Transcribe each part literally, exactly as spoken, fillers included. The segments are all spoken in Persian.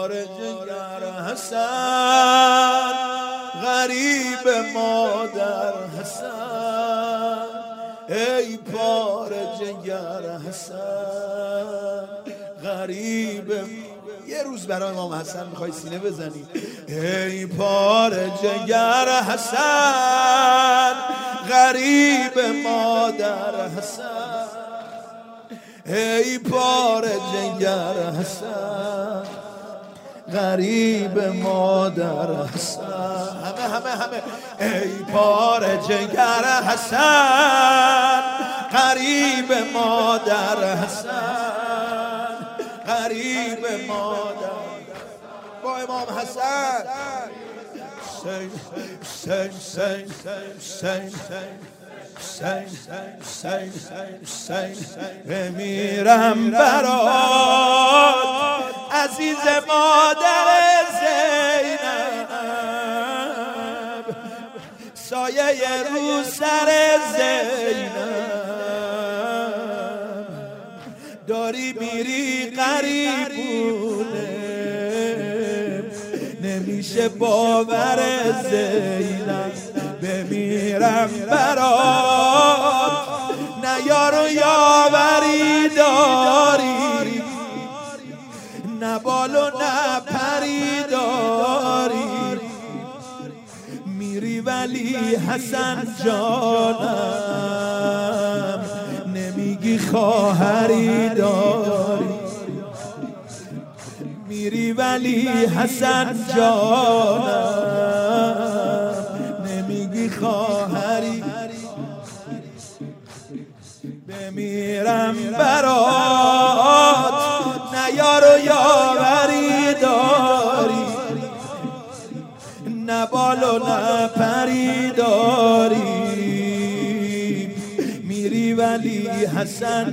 پار جگر حسن غریب مادر حسن ای پار جگر حسن غریب. یه روز برای امام حسن میخوای سینه بزنی. ای پار جگر حسن غریب مادر حسن ای پار جگر حسن غریب مادر حسن. همه همه همه ای پار جگر حسن غریب مادر حسن غریب مادر. با امام حسن سین سین سین سین سین سین سین بمیرم برات عزیز مادر زینب سایه رو سر زینب داری میری قریبونه نمیشه باور زینب بمیرم برات نه یار و یاوری داری نه بال و نه پری داری میری ولی حسن جانم نمیگی خواهری داری میری ولی حسن جانم نمیگی خواهری بمیرم برات نه یار و یاوری داری نه بال و نه پری داری میری ولی حسن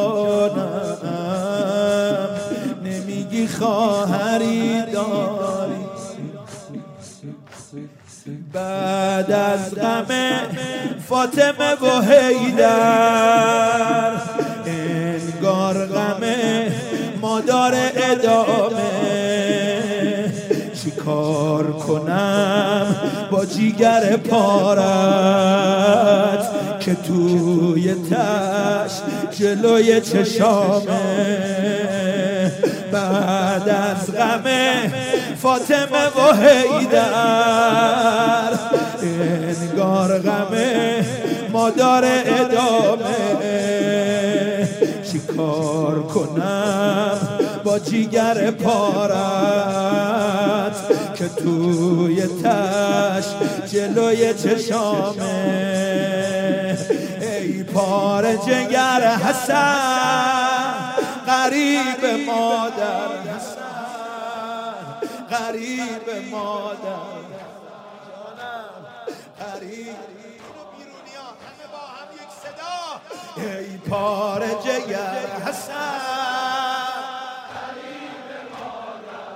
جانم نمیگی خواهری داری. بعد از غم فاطمه و حیدر انگار غم مادر ادامه چی کار کنم با جیگر پارت که توی تش جلوی چشامه. بعد از غم فاطمه و حیدر انگار غم مادر ادامه چی کار کنم با جیگر پارت که توی تش جلوی چشامه. ای پار جگر حسن غریب مادر حسن غریب مادر جانم غریب. بیرونیا همه با هم یک صدا. ای پار جگر حسن غریب مادر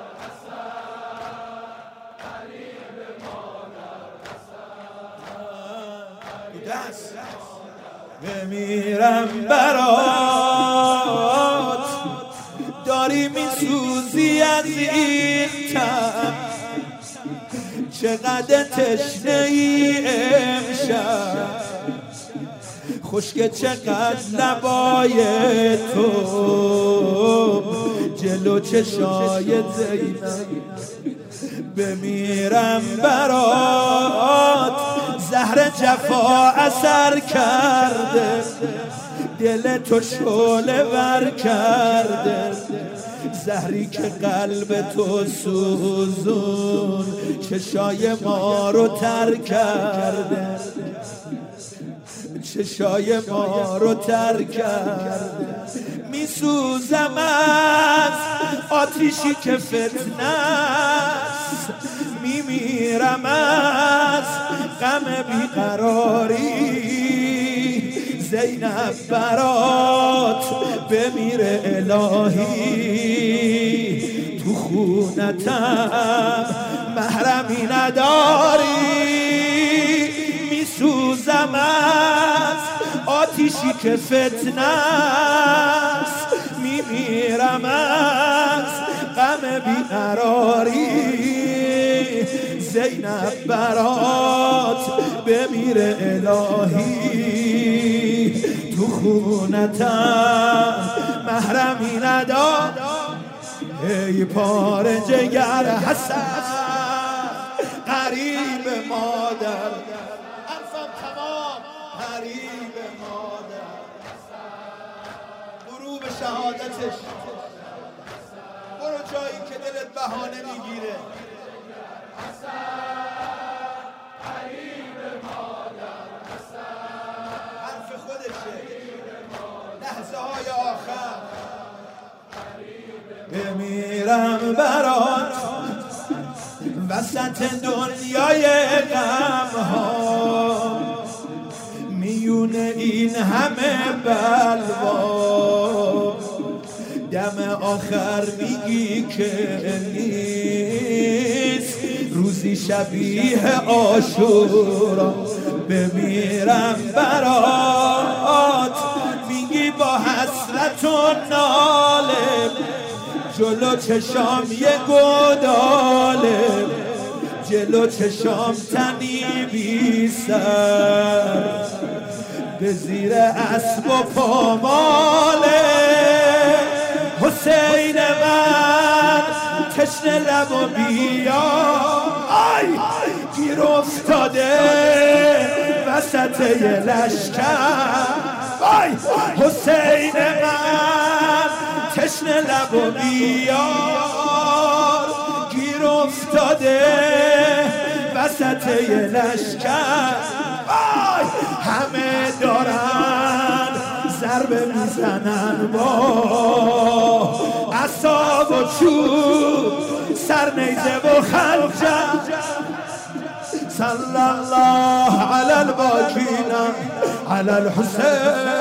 حسن غریب مادر حسن دست بمیرم برات داری میسوزی از این تن چقدر تشنه ای امشب خشک چقدر لبای تو جلو چشای زینب بمیرم برات زهر جفا اثر کرده دل تو شعله ور کرده زهری که قلب تو سوزون چشای ما رو تر کرده چشای ما رو تر کرده. میسوزم از آتیشی که فتنه است میمیرم از غم بیقراری زینب برات بمیره الهی تو خونتم محرمی نداری میسوزم از آتیشی که فتنه است میمیرم از غم بیقراری زینب برات بمیره الهی تو خونتم محرمی نداد ای پاره جگر حسن قریب مادر حرفم تمام قریب مادر غروب شهادتش برو جایی که دلت بهانه میگیره قریب مادر حرف خودشه لحظه های آخر بمیرم برات وسط دنیای غم ها میون این همه بلوا دم آخر میگی که نیست روزی شبیه عاشورا بمیرم برات میگی با حسرت و ناله جلو چشام یه گوداله جلو چشام تنی بی سر به زیر اسب و پاماله حسین من تشنه لب و بیا آی گیر افتاده وسط یه لشکر آی حسین من تشنه لب و بیار گیر افتاده وسط یه لشکر آی همه دارن ضربه میزنن با عصا و چوب سرنیزه و خنجر صلی الله علی الباکین علی الحسین